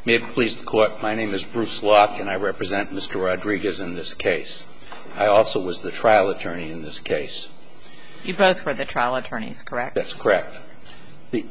May it please the Court, my name is Bruce Locke, and I represent Mr. Rodriguez in this case. I also was the trial attorney in this case. You both were the trial attorneys, correct? That's correct. In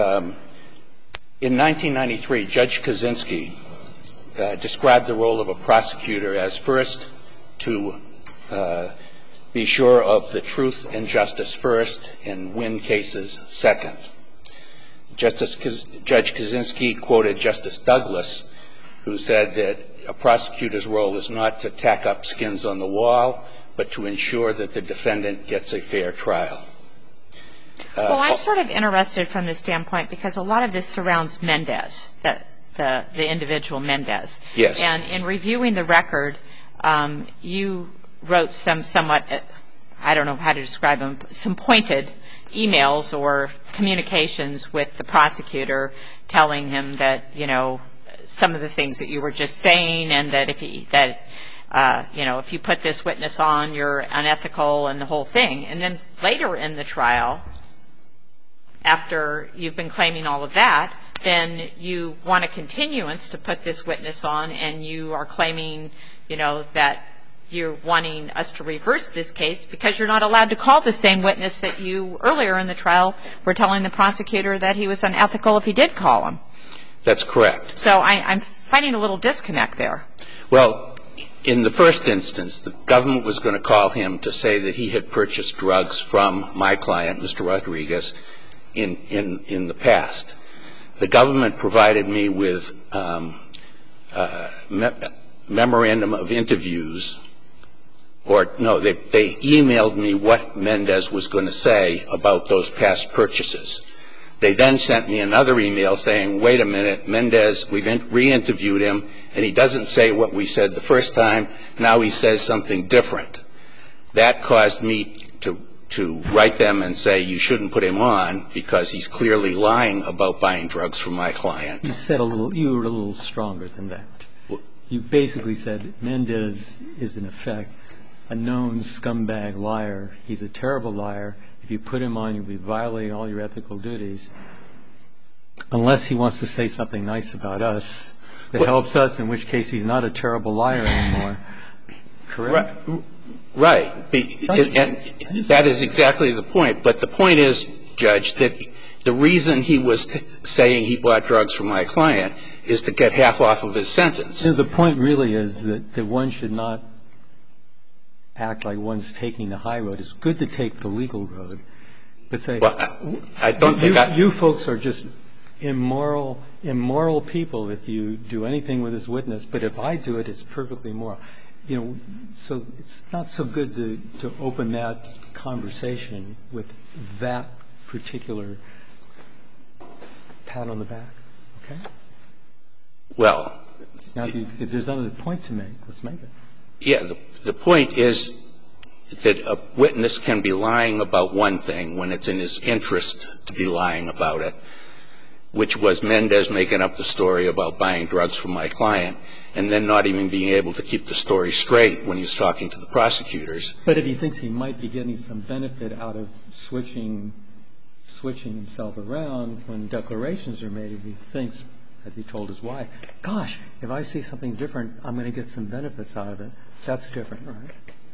1993, Judge Kaczynski described the role of a prosecutor as first to be sure of the truth and justice first and win cases second. Judge Kaczynski quoted Justice Douglas, who said that a prosecutor's role is not to tack up skins on the wall, but to ensure that the defendant gets a fair trial. Well, I'm sort of interested from this standpoint because a lot of this surrounds Mendez, the individual Mendez. Yes. And in reviewing the record, you wrote some somewhat, I don't know how to describe them, some pointed emails or communications with the prosecutor telling him that, you know, some of the things that you were just saying and that if you put this witness on, you're unethical and the whole thing. And then later in the trial, after you've been claiming all of that, then you want a continuance to put this witness on and you are claiming, you know, that you're wanting us to reverse this case because you're not allowed to call the same witness that you earlier in the trial were telling the prosecutor that he was unethical if he did call him. That's correct. So I'm finding a little disconnect there. Well, in the first instance, the government was going to call him to say that he had purchased drugs from my client, Mr. Rodriguez, in the past. The government provided me with memorandum of interviews, or no, they emailed me what Mendez was going to say about those past purchases. They then sent me another email saying, wait a minute, Mendez, we've re-interviewed him, and he doesn't say what we said the first time. Now he says something different. That caused me to write them and say you shouldn't put him on because he's clearly lying about buying drugs from my client. You were a little stronger than that. You basically said Mendez is, in effect, a known scumbag liar. He's a terrible liar. If you put him on, you'll be violating all your ethical duties. Unless he wants to say something nice about us that helps us, in which case he's not a terrible liar anymore. Correct? Right. And that is exactly the point. But the point is, Judge, that the reason he was saying he bought drugs from my client is to get half off of his sentence. The point really is that one should not act like one's taking the high road. It's good to take the legal road. But say, I don't think you folks are just immoral people if you do anything with this witness. But if I do it, it's perfectly moral. You know, so it's not so good to open that conversation with that particular pat on the back. Okay? Well. Now, if there's another point to make, let's make it. Yeah. The point is that a witness can be lying about one thing when it's in his interest to be lying about it, which was Mendez making up the story about buying drugs from my client and then not even being able to keep the story straight when he's talking to the prosecutors. But if he thinks he might be getting some benefit out of switching himself around when declarations are made, if he thinks, as he told his wife, gosh, if I see something different, I'm going to get some benefits out of it, that's different, right?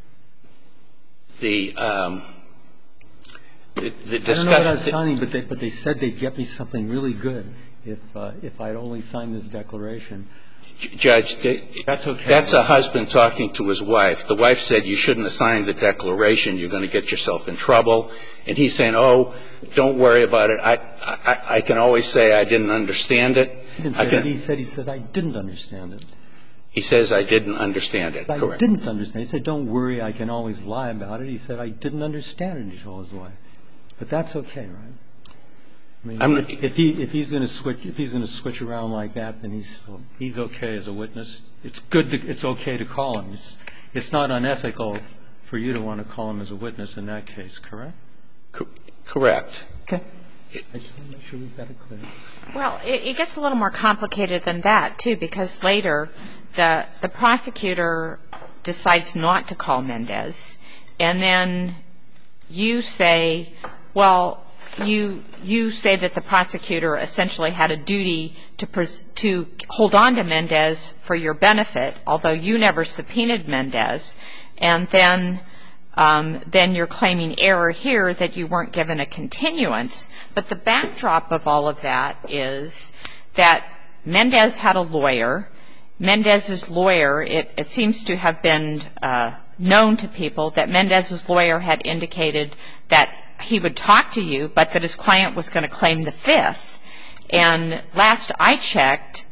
The discussion. I don't know what I was signing, but they said they'd get me something really good if I'd only signed this declaration. Judge, that's okay. That's a husband talking to his wife. The wife said you shouldn't have signed the declaration. You're going to get yourself in trouble. And he's saying, oh, don't worry about it. I can always say I didn't understand it. He didn't say that. He says I didn't understand it. He says I didn't understand it. I Correct. didn't understand it. He said don't worry, I can always lie about it. He said I didn't understand it, he told his wife. But that's okay, right? I mean, if he's going to switch around like that, then he's okay as a witness. It's good. It's okay to call him. It's not unethical for you to want to call him as a witness in that case, correct? Correct. Okay. I just want to make sure we've got it clear. Well, it gets a little more complicated than that, too, because later the prosecutor decides not to call Mendez, and then you say, well, you say that the prosecutor essentially had a duty to hold on to Mendez for your benefit, although you never subpoenaed Mendez, and then you're claiming error here that you weren't given a continuance. But the backdrop of all of that is that Mendez had a lawyer. Mendez's lawyer, it seems to have been known to people that Mendez's lawyer had indicated that he would talk to you, but that his client was going to claim the Fifth. And last I checked,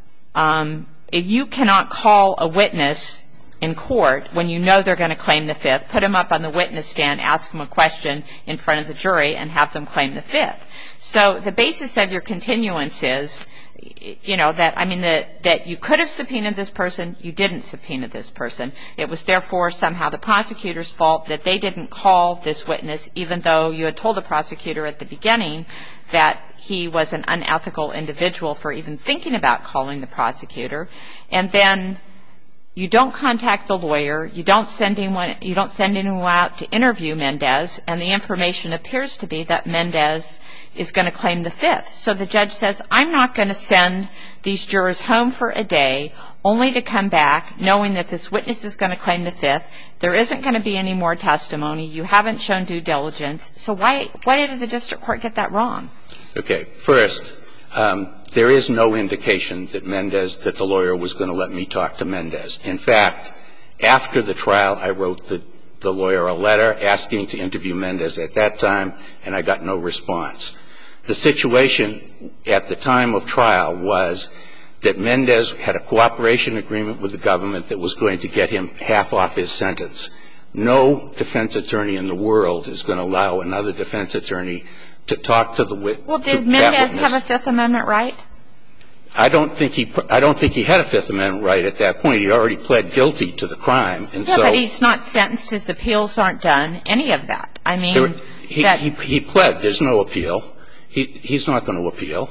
if you cannot call a witness in court when you know they're going to claim the Fifth, put them up on the witness stand, ask them a question in front of the jury, and have them claim the Fifth. So the basis of your continuance is, you know, that you could have subpoenaed this person, you didn't subpoena this person. It was therefore somehow the prosecutor's fault that they didn't call this witness, even though you had told the prosecutor at the beginning that he was an unethical individual for even thinking about calling the prosecutor. And then you don't contact the lawyer, you don't send anyone out to interview Mendez, and the information appears to be that Mendez is going to claim the Fifth. So the judge says, I'm not going to send these jurors home for a day only to come back knowing that this witness is going to claim the Fifth. There isn't going to be any more testimony. You haven't shown due diligence. So why did the district court get that wrong? Okay. First, there is no indication that the lawyer was going to let me talk to Mendez. In fact, after the trial, I wrote the lawyer a letter asking to interview Mendez at that time, and I got no response. The situation at the time of trial was that Mendez had a cooperation agreement with the government that was going to get him half off his sentence. No defense attorney in the world is going to allow another defense attorney to talk to the witness. Well, does Mendez have a Fifth Amendment right? I don't think he had a Fifth Amendment right at that point. He already pled guilty to the crime, and so. Yeah, but he's not sentenced. His appeals aren't done. Any of that. I mean, he pled. There's no appeal. He's not going to appeal.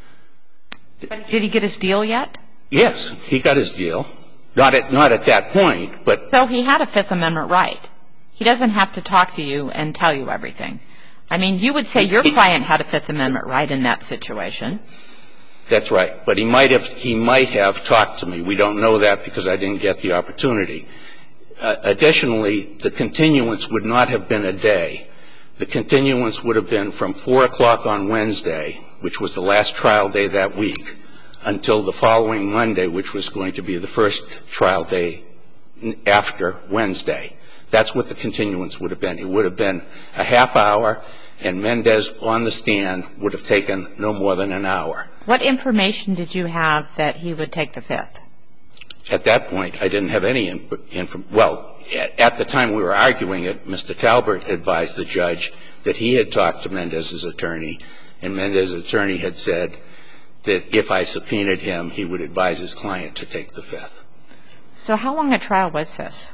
But did he get his deal yet? Yes, he got his deal. Not at that point, but. So he had a Fifth Amendment right. He doesn't have to talk to you and tell you everything. I mean, you would say your client had a Fifth Amendment right in that situation. That's right. But he might have talked to me. We don't know that because I didn't get the opportunity. Additionally, the continuance would not have been a day. The continuance would have been from 4 o'clock on Wednesday, which was the last trial day that week, until the following Monday, which was going to be the first trial day after Wednesday. That's what the continuance would have been. It would have been a half hour, and Mendez on the stand would have taken no more than an hour. What information did you have that he would take the Fifth? At that point, I didn't have any information. Well, at the time we were arguing it, Mr. Talbert advised the judge that he had talked to Mendez's attorney, and Mendez's attorney had said that if I subpoenaed him, he would advise his client to take the Fifth. So how long a trial was this?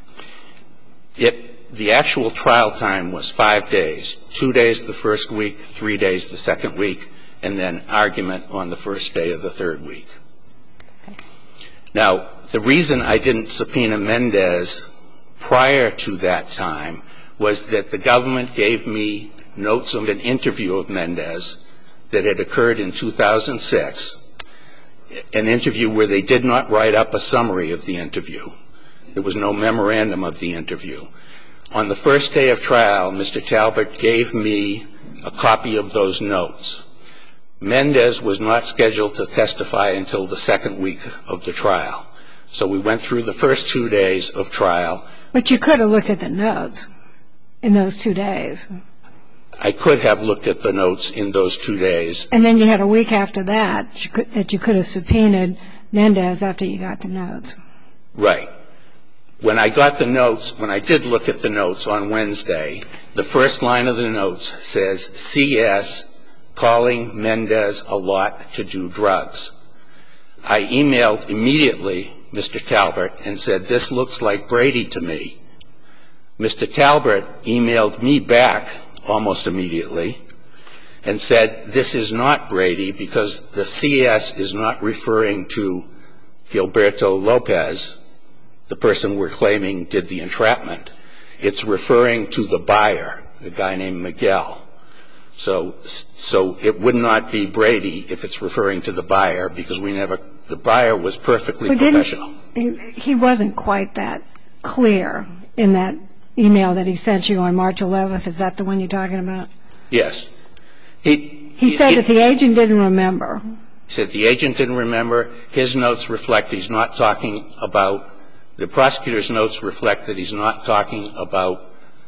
The actual trial time was 5 days, 2 days the first week, 3 days the second week, and then argument on the first day of the third week. Okay. Now, the reason I didn't subpoena Mendez prior to that time was that the government gave me notes of an interview of Mendez that had occurred in 2006, an interview where they did not write up a summary of the interview. There was no memorandum of the interview. On the first day of trial, Mr. Talbert gave me a copy of those notes. Mendez was not scheduled to testify until the second week of the trial. So we went through the first 2 days of trial. But you could have looked at the notes in those 2 days. I could have looked at the notes in those 2 days. And then you had a week after that that you could have subpoenaed Mendez after you got the notes. Right. When I got the notes, when I did look at the notes on Wednesday, the first line of the notes says, CS calling Mendez a lot to do drugs. I emailed immediately Mr. Talbert and said, this looks like Brady to me. Mr. Talbert emailed me back almost immediately and said, this is not Brady because the CS is not referring to Gilberto Lopez, the person we're claiming did the entrapment. It's referring to the buyer, a guy named Miguel. So it would not be Brady if it's referring to the buyer, because the buyer was perfectly professional. He wasn't quite that clear in that email that he sent you on March 11th. Is that the one you're talking about? Yes. He said that the agent didn't remember. He said the agent didn't remember. His notes reflect he's not talking about – the prosecutor's notes reflect that he's not talking about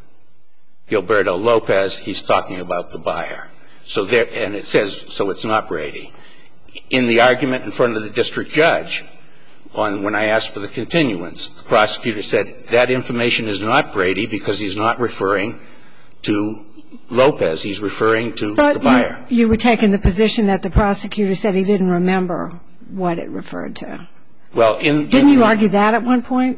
Gilberto Lopez. He's talking about the buyer. So there – and it says – so it's not Brady. In the argument in front of the district judge when I asked for the continuance, the prosecutor said that information is not Brady because he's not referring to Lopez. He's referring to the buyer. But you were taking the position that the prosecutor said he didn't remember what it referred to. Well, didn't you argue that at one point?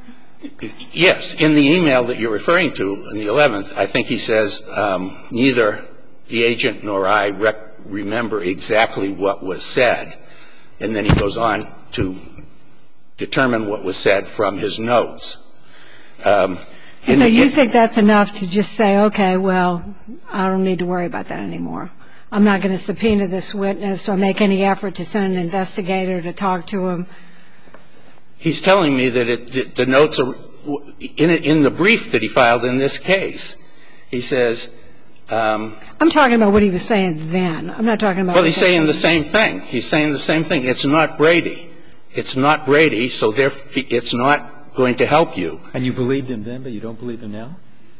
Yes. In the email that you're referring to, on the 11th, I think he says neither the agent nor I remember exactly what was said. And then he goes on to determine what was said from his notes. So you think that's enough to just say, okay, well, I don't need to worry about that anymore. I'm not going to subpoena this witness or make any effort to send an investigator to talk to him. He's telling me that the notes are in the brief that he filed in this case. He says I'm talking about what he was saying then. I'm not talking about. Well, he's saying the same thing. He's saying the same thing. It's not Brady. It's not Brady, so it's not going to help you. And you believed him then, but you don't believe him now?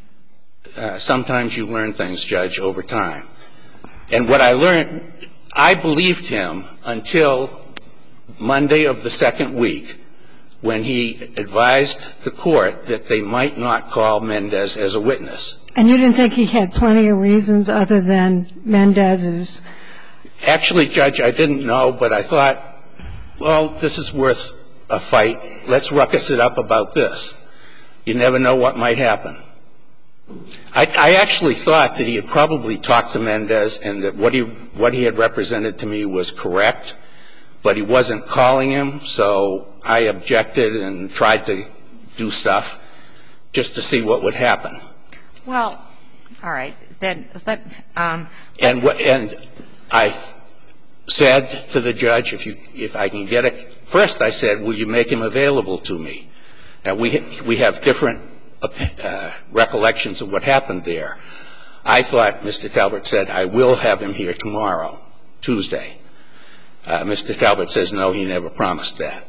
Sometimes you learn things, Judge, over time. And what I learned, I believed him until Monday of the second week when he advised the court that they might not call Mendez as a witness. And you didn't think he had plenty of reasons other than Mendez's? Actually, Judge, I didn't know, but I thought, well, this is worth a fight. Let's ruckus it up about this. You never know what might happen. I actually thought that he had probably talked to Mendez and that what he had represented to me was correct, but he wasn't calling him, so I objected and tried to do stuff just to see what would happen. Well, all right. Then and I said to the judge, if I can get it, first I said, will you make him available to me? Now, we have different recollections of what happened there. I thought Mr. Talbot said, I will have him here tomorrow, Tuesday. Mr. Talbot says, no, he never promised that.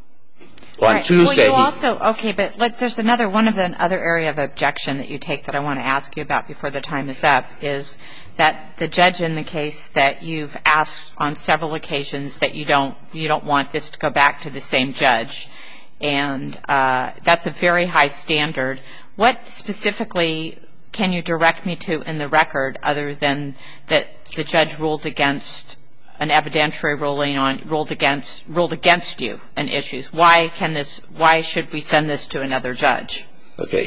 On Tuesday, well, you also, okay, but there's one of the other area of objection that you take that I want to ask you about before the time is up, is that the judge in the case that you've asked on several occasions that you don't want this to go back to the same judge, and that's a very high standard. What specifically can you direct me to in the record other than that the judge ruled against an evidentiary ruling ruled against you in issues? Why should we send this to another judge? Okay.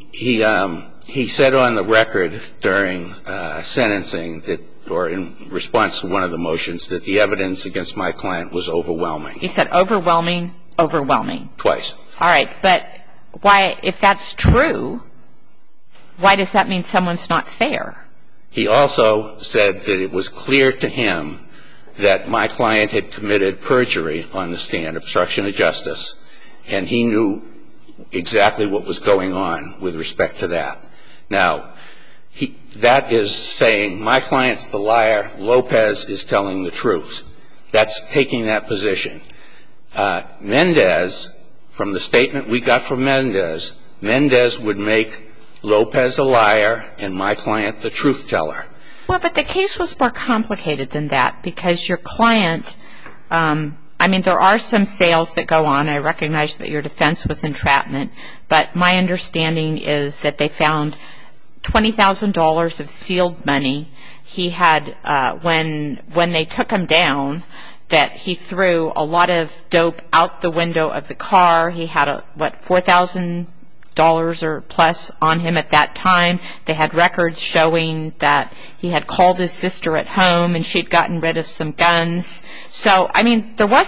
He said on the record during sentencing that, or in response to one of the motions, that the evidence against my client was overwhelming. He said overwhelming. Twice. All right. But why, if that's true, why does that mean someone's not fair? He also said that it was clear to him that my client had committed perjury on the stand, obstruction of justice, and he knew exactly what was going on with respect to that. Now, that is saying my client's the liar, Lopez is telling the truth. That's taking that position. Mendez, from the statement we got from Mendez would make Lopez a liar and my client the truth teller. Well, but the case was more complicated than that because your client, there are some sales that go on. I recognize that your defense was entrapment, but my understanding is that they found $20,000 of sealed money. He had, when they took him down, that he threw a lot of dope out the window of the car. He had, $4,000 or plus on him at that time. They had records showing that he had called his sister at home and she'd gotten rid of some guns. So, there was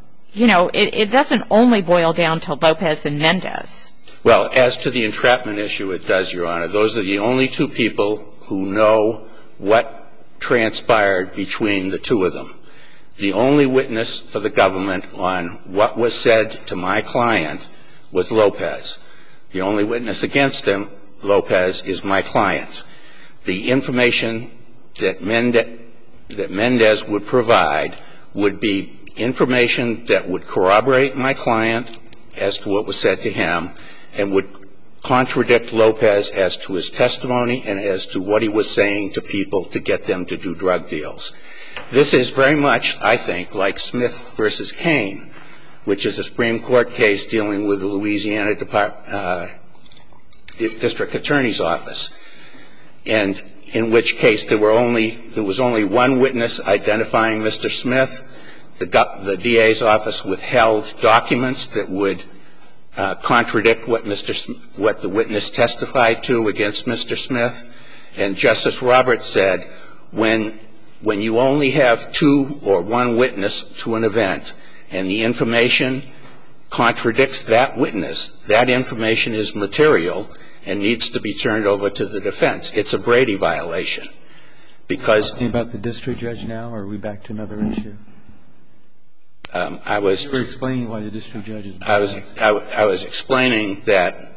it doesn't only boil down to Lopez and Mendez. Well, as to the entrapment issue, it does, Your Honor. Those are the only two people who know what transpired between the two of them. The only witness for the government on what was said to my client was Lopez. The only witness against him, Lopez, is my client. The information that Mendez would provide would be information that would corroborate my client as to what was said to him and would contradict Lopez as to his testimony and as to what he was saying to people to get them to do drug deals. This is very much, I think, like Smith v. Kane, which is a Supreme Court case dealing with the Louisiana District Attorney's Office, and in which case there was only one witness identifying Mr. Smith. The DA's office withheld documents that would contradict what the witness testified to against Mr. Smith. And Justice Roberts said, when you only have two or one witness to an event and the information contradicts that witness, that information is material and needs to be turned over to the defense. It's a Brady violation. Because Talking about the district judge now, or are we back to another issue? You were explaining why the district judge is back. I was explaining that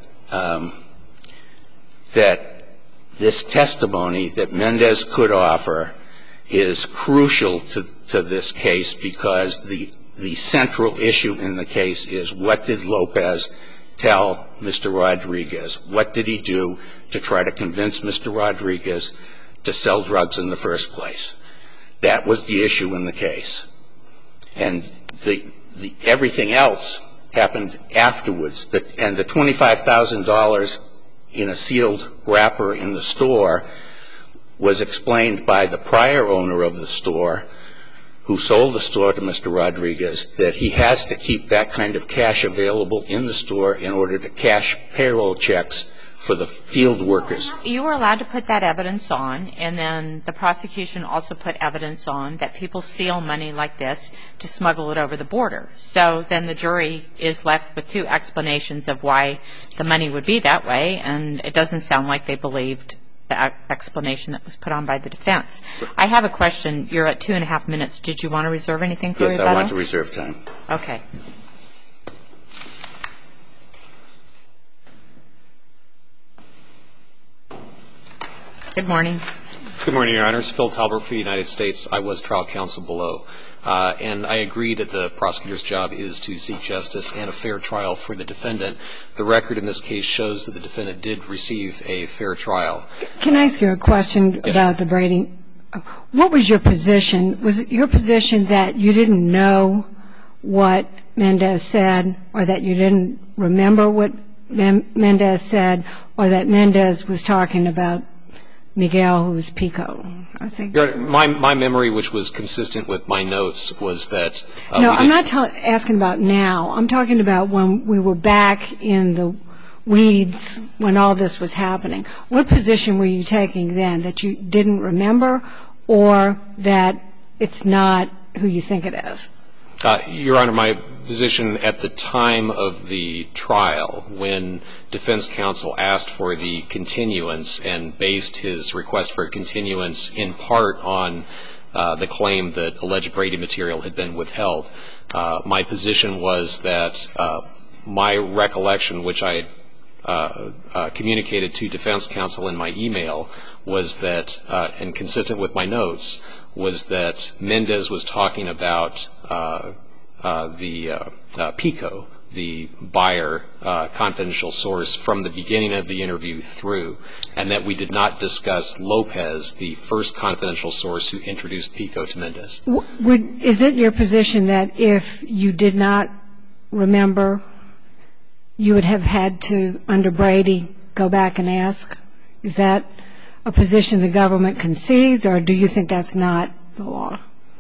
this testimony that Mendez could offer is crucial to this case because the central issue in the case is what did Lopez tell Mr. Rodriguez? What did he do to try to convince Mr. Rodriguez to sell drugs in the first place? That was the issue in the case. And everything else happened afterwards. And the $25,000 in a sealed wrapper in the store was explained by the prior owner of the store, who sold the store to Mr. Rodriguez, that he has to keep that kind of cash available in the store in order to cash payroll checks for the field workers. You were allowed to put that evidence on, and then the prosecution also put evidence on that people steal money like this to smuggle it over the border. So then the jury is left with two explanations of why the money would be that way, and it doesn't sound like they believed the explanation that was put on by the defense. I have a question. You're at 2.5 minutes. Did you want to reserve anything for rebuttal? Yes, I want to reserve time. Okay. Good morning. Good morning, Your Honors. Phil Talbert for the United States. I was trial counsel below. And I agree that the prosecutor's job is to seek justice and a fair trial for the defendant. The record in this case shows that the defendant did receive a fair trial. Can I ask you a question about the Brady? What was your position? Was it your position that you didn't know what Mendez said, or that you didn't remember what Mendez said, or that Mendez was talking about Miguel, who was Pico, I think? My memory, which was consistent with my notes, was that No, I'm not asking about now. I'm talking about when we were back in the weeds when all this was happening. What position were you taking then, that you didn't remember, or that it's not who you think it is? Your Honor, my position at the time of the trial, when defense counsel asked for the continuance and based his request for a continuance in part on the claim that alleged Brady material had been withheld, my position was that my recollection, which I communicated to defense counsel in my email, was that, and consistent with my notes, was that Mendez was talking about the Pico, the buyer confidential source, from the beginning of the interview through, and that we did not discuss Lopez, the first confidential source who introduced Pico to Mendez. Is it your position that if you did not remember, you would have had to, under Brady, go back and ask? Is that a position the government concedes, or do you think that's not the law?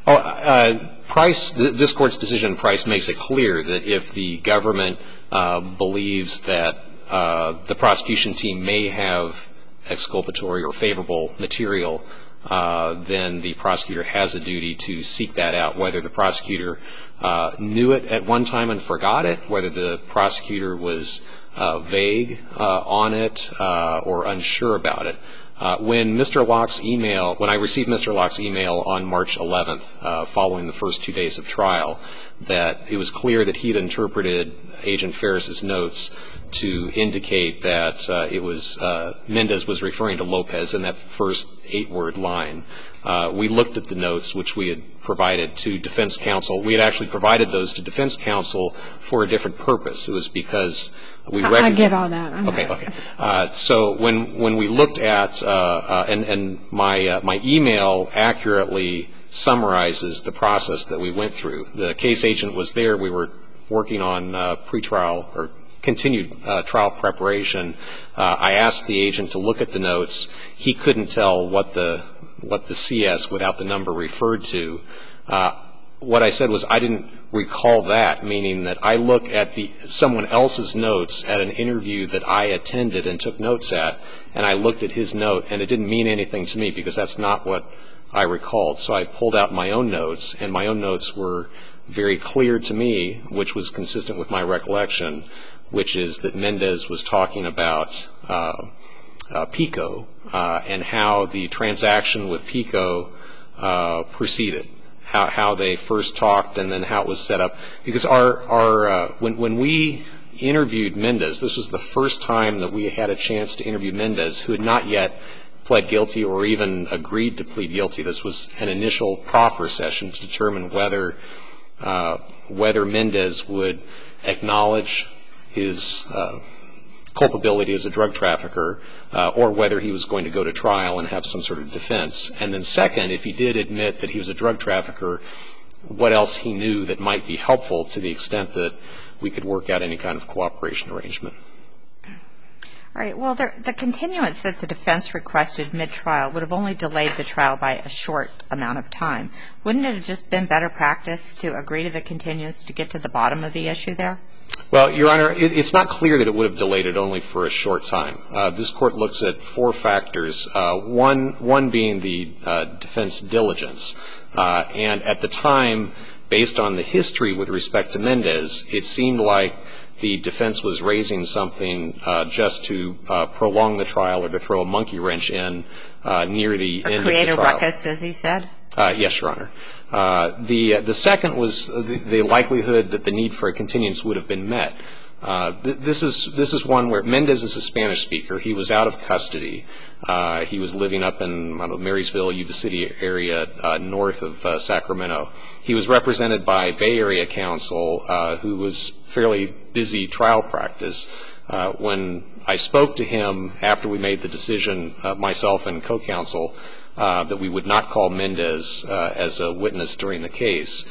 Price, this Court's decision in Price makes it clear that if the government believes that the prosecution team may have exculpatory or favorable material, then the prosecutor has a duty to seek that out, whether the prosecutor knew it at one time and forgot it, whether the prosecutor was vague on it or unsure about it. When I received Mr. Locke's email on March 11th, following the first 2 days of trial, that it was clear that he had interpreted Agent Ferris's notes to indicate that Mendez was referring to Lopez in that first 8-word line. We looked at the notes which we had provided to defense counsel. We had actually provided those to defense counsel for a different purpose. It was because we recognized. I get all that. Okay. So when we looked at and my email accurately summarizes the process that we went through. The case agent was there. We were working on pretrial or continued trial preparation. I asked the agent to look at the notes. He couldn't tell what the CS without the number referred to. What I said was I didn't recall that, meaning that I look at someone else's notes at an interview that I attended and took notes at, and I looked at his note, and it didn't mean anything to me because that's not what I recalled. So I pulled out my own notes, and my own notes were very clear to me, which was consistent with my recollection, which is that Mendez was talking about PICO and how the transaction with PICO proceeded, how they first talked and then how it was set up. Because when we interviewed Mendez, this was the first time that we had a chance to interview Mendez, who had not yet pled guilty or even agreed to plead guilty. This was an initial proffer session to determine whether Mendez would acknowledge his culpability as a drug trafficker or whether he was going to go to trial and have some sort of defense. And then second, if he did admit that he was a drug trafficker, what else he knew that might be helpful to the extent that we could work out any kind of cooperation arrangement. All right. Well, the continuance that the defense requested mid-trial would have only delayed the trial by a short amount of time. Wouldn't it have just been better practice to agree to the continuance to get to the bottom of the issue there? Well, Your Honor, it's not clear that it would have delayed it only for a short time. This Court looks at 4 factors, one being the defense diligence. And at the time, based on the history with respect to Mendez, it seemed like the defense was raising something just to prolong the trial or to throw a monkey wrench in near the end of the trial. Or create a ruckus, as he said? Yes, Your Honor. The second was the likelihood that the need for a continuance would have been met. This is one where Mendez is a Spanish speaker. He was out of custody. He was living up in Marysville, Yuba City area north of Sacramento. He was represented by Bay Area counsel who was fairly busy trial practice. When I spoke to him after we made the decision, myself and co-counsel, that we would not call Mendez as a witness during the case,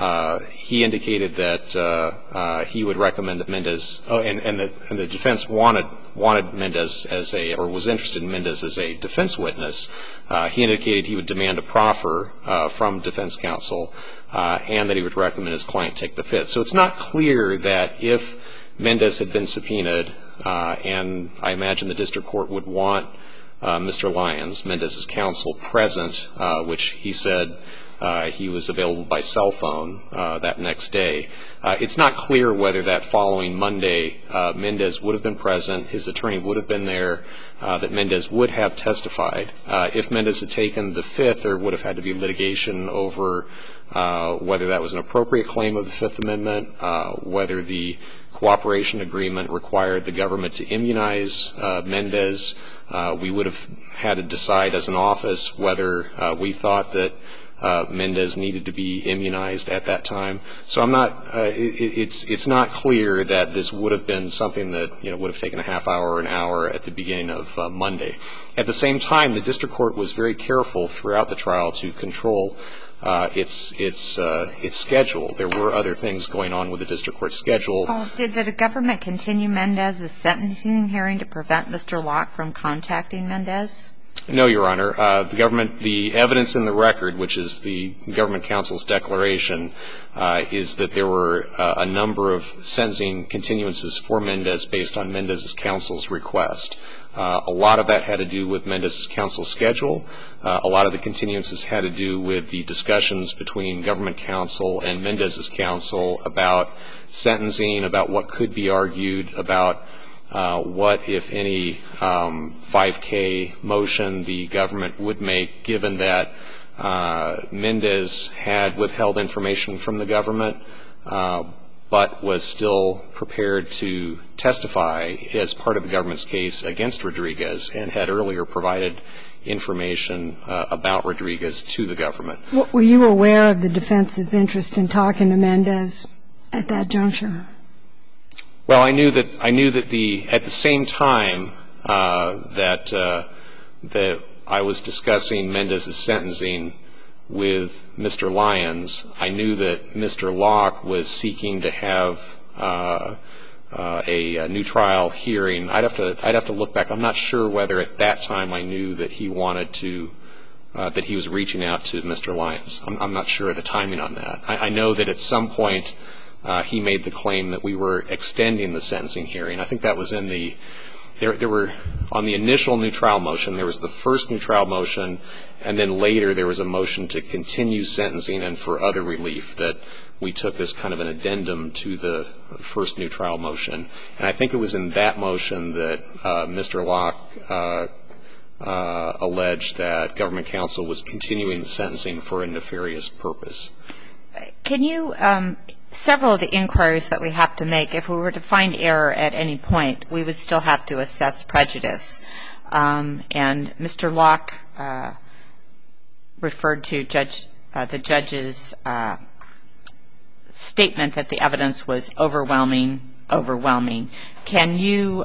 he indicated that he would recommend that Mendez, and the defense wanted Mendez or was interested in Mendez as a defense witness. He indicated he would demand a proffer from defense counsel and that he would recommend his client take the fifth. So it's not clear that if Mendez had been subpoenaed, and I imagine the district court would want Mr. Lyons, Mendez's counsel, present, which he said he was available by cell phone that next day. It's not clear whether that following Monday Mendez would have been present, his attorney would have been there, that Mendez would have testified. If Mendez had taken the fifth, there would have had to be litigation over whether that was an appropriate claim of the Fifth Amendment, whether the cooperation agreement required the government to immunize Mendez. We would have had to decide as an office whether we thought that Mendez needed to be immunized at that time. So I'm not it's not clear that this would have been something that, would have taken a half hour or an hour at the beginning of Monday. At the same time, the district court was very careful throughout the trial to control its schedule. There were other things going on with the district court schedule. Did the government continue Mendez's sentencing hearing to prevent Mr. Locke from contacting Mendez? No, Your Honor. The evidence in the record, which is the government counsel's declaration, is that there were a number of sentencing continuances for Mendez based on Mendez's counsel's request. A lot of that had to do with Mendez's counsel's schedule. A lot of the continuances had to do with the discussions between government counsel and Mendez's counsel about sentencing, about what could be argued, about what, if any, 5K motion the government would make, given that Mendez had withheld information from the government, but was still prepared to testify as part of the government's case against Rodriguez and had earlier provided information about Rodriguez to the government. Were you aware of the defense's interest in talking to Mendez at that juncture? Well, I knew that at the same time that I was discussing Mendez's sentencing with Mr. Lyons, I knew that Mr. Locke was seeking to have a new trial hearing. I'd have to look back. I'm not sure whether at that time I knew that he wanted to that he was reaching out to Mr. Lyons. I'm not sure of the timing on that. I know that at some point he made the claim that we were extending the sentencing hearing. I think that was in the there were on the initial new trial motion, there was the first new trial motion, and then later there was a motion to continue sentencing and for other relief that we took as kind of an addendum to the first new trial motion. And I think it was in that motion that Mr. Locke alleged that government counsel was continuing the sentencing for a nefarious purpose. Can you several of the inquiries that we have to make, if we were to find error at any point, we would still have to assess prejudice. And Mr. Locke referred to the judge's statement that the evidence was overwhelming. Can you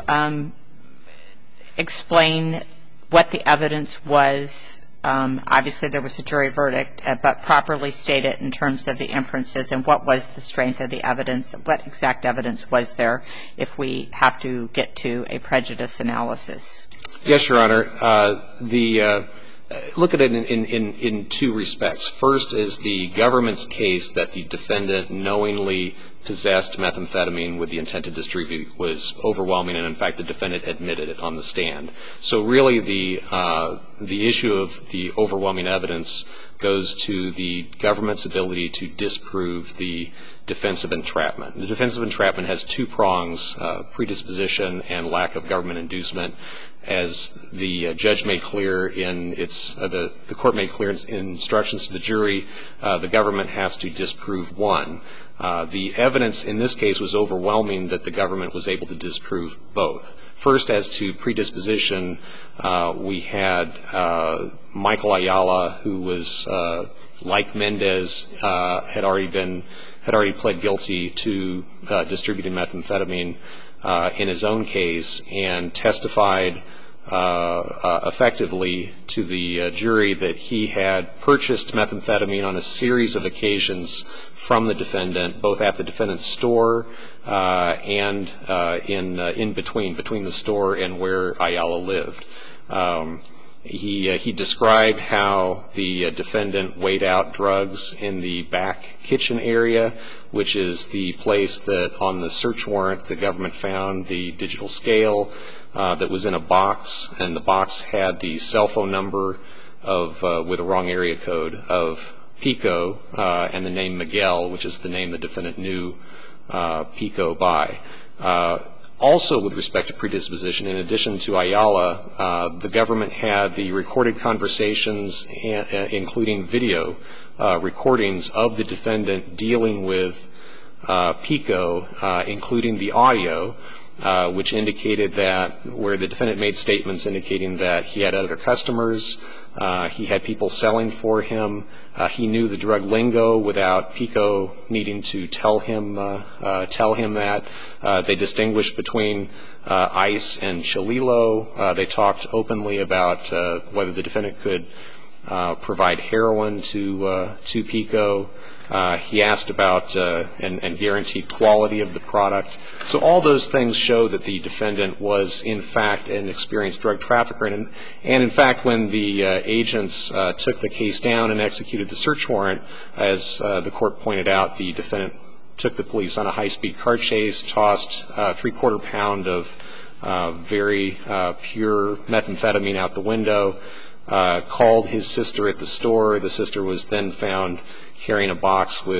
explain what the evidence was? Obviously, there was a jury verdict, but properly state it in terms of the inferences and what was the strength of the evidence, what exact evidence was there if we have to get to a prejudice analysis? Yes, Your Honor. Look at it in two respects. First is the government's case that the defendant knowingly possessed methamphetamine with the intent to distribute was overwhelming, and in fact the defendant admitted it on the stand. So really the issue of the overwhelming evidence goes to the government's ability to disprove the defense of entrapment. The defense of entrapment has two prongs, predisposition and lack of government inducement. As the judge made clear in the court made clear in instructions to the jury, the government has to disprove one. The evidence in this case was overwhelming that the government was able to disprove both. First, as to predisposition, we had Michael Ayala, who was like Mendez, had already pled guilty to distributing methamphetamine in his own case and testified effectively to the jury that he had purchased methamphetamine on a series of occasions from the defendant, both at the defendant's store and in between the store and where Ayala lived. He described how the defendant weighed out drugs in the back kitchen area, which is the place that on the search warrant the government found the digital scale that was in a box, and the box had the cell phone number with a wrong area code of Pico and the name Miguel, which is the name the defendant knew Pico by. Also, with respect to predisposition, in addition to Ayala, the government had the recorded conversations, including video recordings of the defendant dealing with Pico, including the audio, which indicated that where the defendant made statements indicating that he had other customers, he had people selling for him, he knew the drug lingo without Pico needing to tell him that. They distinguished between ice and Cholilo. They talked openly about whether the defendant could provide heroin to Pico. He asked about and guaranteed quality of the product. So all those things show that the defendant was, in fact, an experienced drug trafficker. And in fact, when the agents took the case down and executed the search warrant, as the court pointed out, the defendant took the police on a high-speed car chase, tossed 3/4 pound of very pure methamphetamine out the window, called his sister at the store. The sister was then found carrying a box with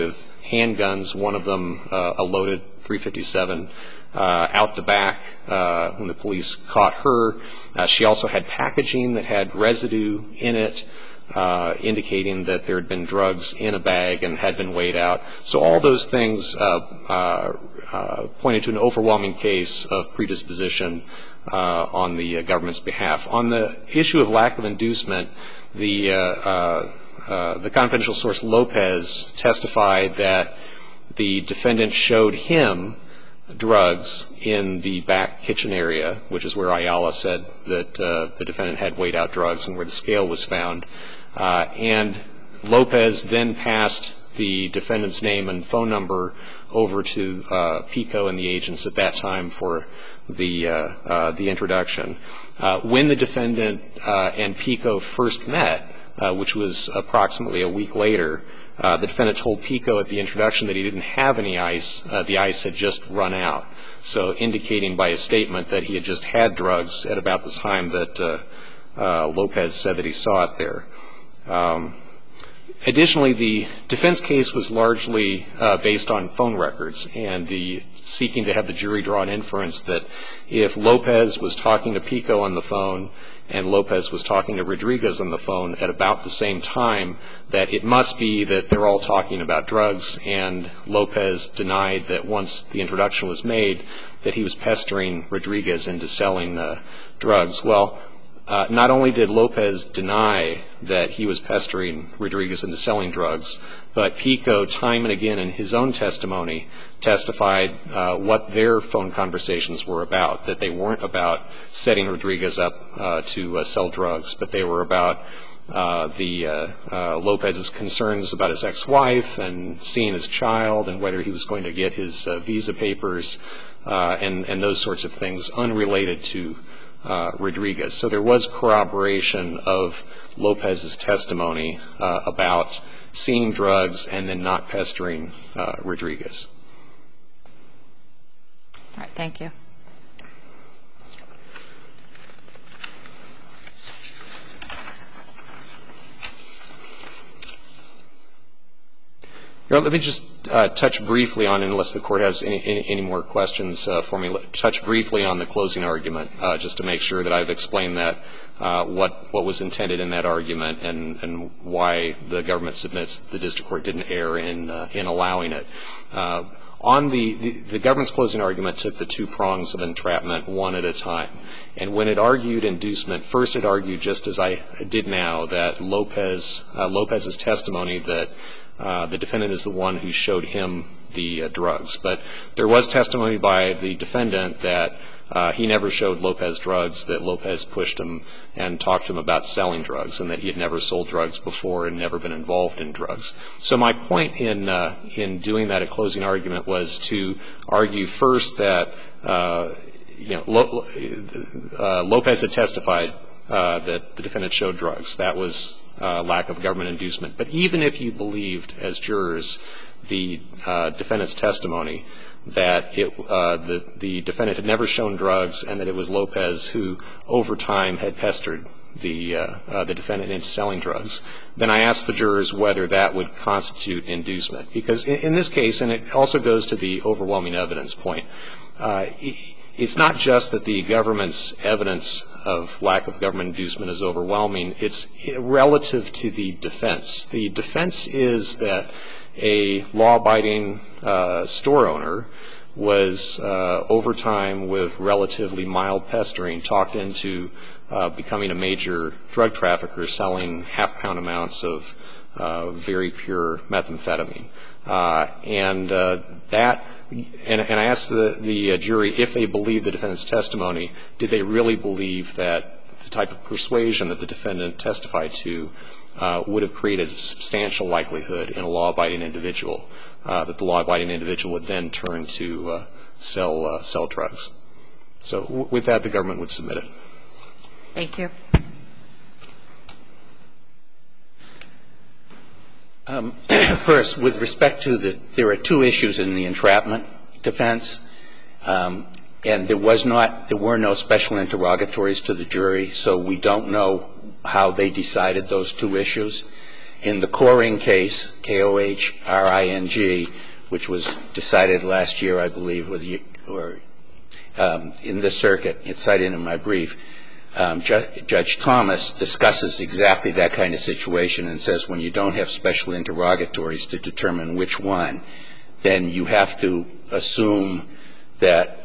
handguns, one of them a loaded .357, out the back when the police caught her. She also had packaging that had residue in it, indicating that there had been drugs in a bag and had been weighed out. So all those things pointed to an overwhelming case of predisposition on the government's behalf. On the issue of lack of inducement, the confidential source Lopez testified that the defendant showed him drugs in the back kitchen area, which is where Ayala said that the defendant had weighed out drugs and where the scale was found. And Lopez then passed the defendant's name and phone number over to Pico and the agents at that time for the introduction. When the defendant and Pico first met, which was approximately a week later, the defendant told Pico at the introduction that he didn't have any ice. The ice had just run out, so indicating by his statement that he had just had drugs at about the time that Lopez said that he saw it there. Additionally, the defense case was largely based on phone records and the seeking to have the jury draw an inference that if Lopez was talking to Pico on the phone and Lopez was talking to Rodriguez on the phone at about the same time, that it must be that they're all talking about drugs, and Lopez denied that once the introduction was made that he was pestering Rodriguez into selling drugs. Well, not only did Lopez deny that he was pestering Rodriguez into selling drugs, but Pico, time and again in his own testimony, testified what their phone conversations were about, that they weren't about setting Rodriguez up to sell drugs, but they were about Lopez's concerns about his ex-wife and seeing his child and whether he was going to get his visa papers and those sorts of things unrelated to Rodriguez. So there was corroboration of Lopez's testimony about seeing drugs and then not pestering Rodriguez. All right, thank you. Let me just touch briefly on, unless the Court has any more questions for me, touch briefly on the closing argument, just to make sure that I've explained that, what was intended in that argument and why the government submits the district court didn't err in allowing it. On the government's closing argument took the two prongs of entrapment one at a time. And when it argued inducement, first it argued, just as I did now, that Lopez's testimony that the defendant is the one who showed him the drugs. But there was testimony by the defendant that he never showed Lopez drugs, that Lopez pushed him and talked to him about selling drugs, and that he had never sold drugs before and never been involved in drugs. So my point in doing that at closing argument was to argue first that Lopez had testified that the defendant showed drugs. That was lack of government inducement. But even if you believed, as jurors, the defendant's testimony that the defendant had never shown drugs and that it was Lopez who, over time, had pestered the defendant into selling drugs, then I asked the jurors whether that would constitute inducement. Because in this case, and it also goes to the overwhelming evidence point, it's not just that the government's evidence of lack of government inducement is overwhelming. It's relative to the defense. The defense is that a law-abiding store owner was, over time, with relatively mild pestering, talked into becoming a major drug trafficker selling half-pound amounts of very pure methamphetamine. And I asked the jury if they believed the defendant's testimony, did they really believe that the type of persuasion that the defendant testified to would have created a substantial likelihood in a law-abiding individual, that the law-abiding individual would then turn to sell drugs. So with that, the government would submit it. Thank you. First, with respect to there are two issues in the entrapment defense, and there were no special interrogatories to the jury, so we don't know how they decided those two issues. In the Coring case, Kohring, which was decided last year, I believe, or in this circuit, it's cited in my brief, Judge Thomas discusses exactly that kind of situation and says when you don't have special interrogatories to determine which one, then you have to assume that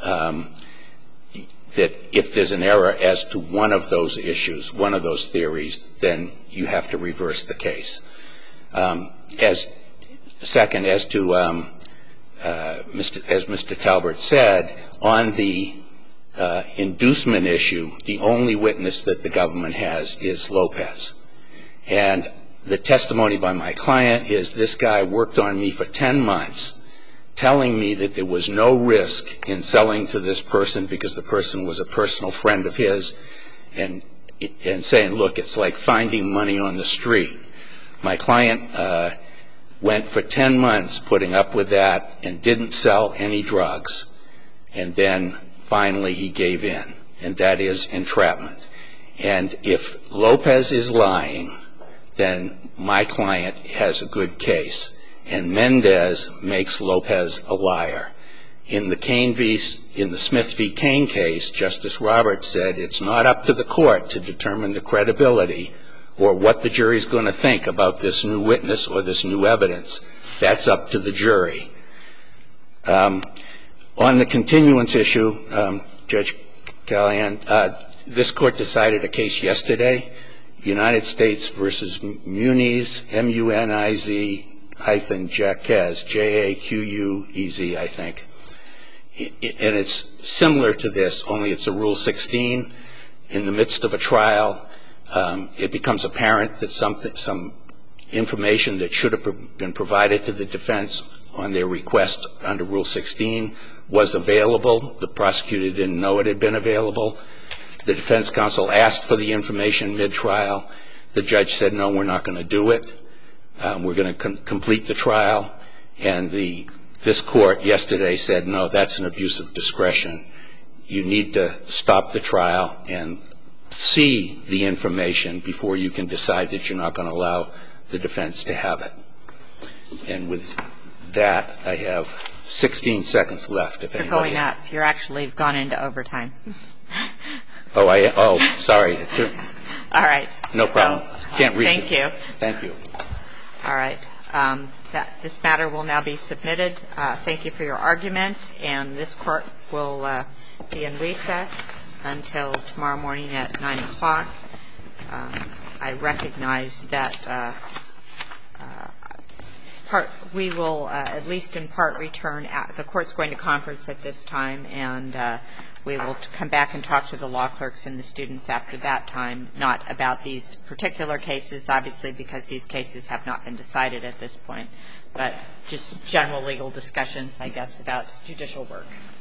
if there's an error as to one of those issues, one of those theories, then you have to reverse the case. Second, as Mr. Talbert said, on the inducement issue, the only witness that the government has is Lopez. And the testimony by my client is this guy worked on me for 10 months, telling me that there was no risk in selling to this person because the person was a personal friend of his, and saying, look, it's like finding money on the street. My client went for 10 months putting up with that and didn't sell any drugs. And then finally he gave in, and that is entrapment. And if Lopez is lying, then my client has a good case. And Mendez makes Lopez a liar. In the Smith v. Cain case, Justice Roberts said it's not up to the court to determine the credibility or what the jury's going to think about this new witness or this new evidence. That's up to the jury. On the continuance issue, Judge Callahan, this Court decided a case yesterday, United States v. Muniz, M-U-N-I-Z-Jaquez, J-A-Q-U-E-Z, I think. And it's similar to this, only it's a Rule 16. In the midst of a trial, it becomes apparent that some information that should have been provided to the defense on their request under Rule 16 was available. The prosecutor didn't know it had been available. The defense counsel asked for the information mid-trial. The judge said, no, we're not going to do it. We're going to complete the trial. And this Court yesterday said, no, that's an abuse of discretion. You need to stop the trial and see the information before you can decide that you're not going to allow the defense to have it. And with that, I have 16 seconds left, if anybody. You're going up. You're actually gone into overtime. Sorry. All right. No problem. Can't read it. Thank you. Thank you. All right. This matter will now be submitted. Thank you for your argument. And this Court will be in recess until tomorrow morning at 9 o'clock. I recognize that we will, at least in part, return. The Court's going to conference at this time, and we will come back and talk to the law clerks and the students after that time, not about these particular cases, obviously, because these cases have not been decided at this point, but just general legal discussions, I guess, about judicial work.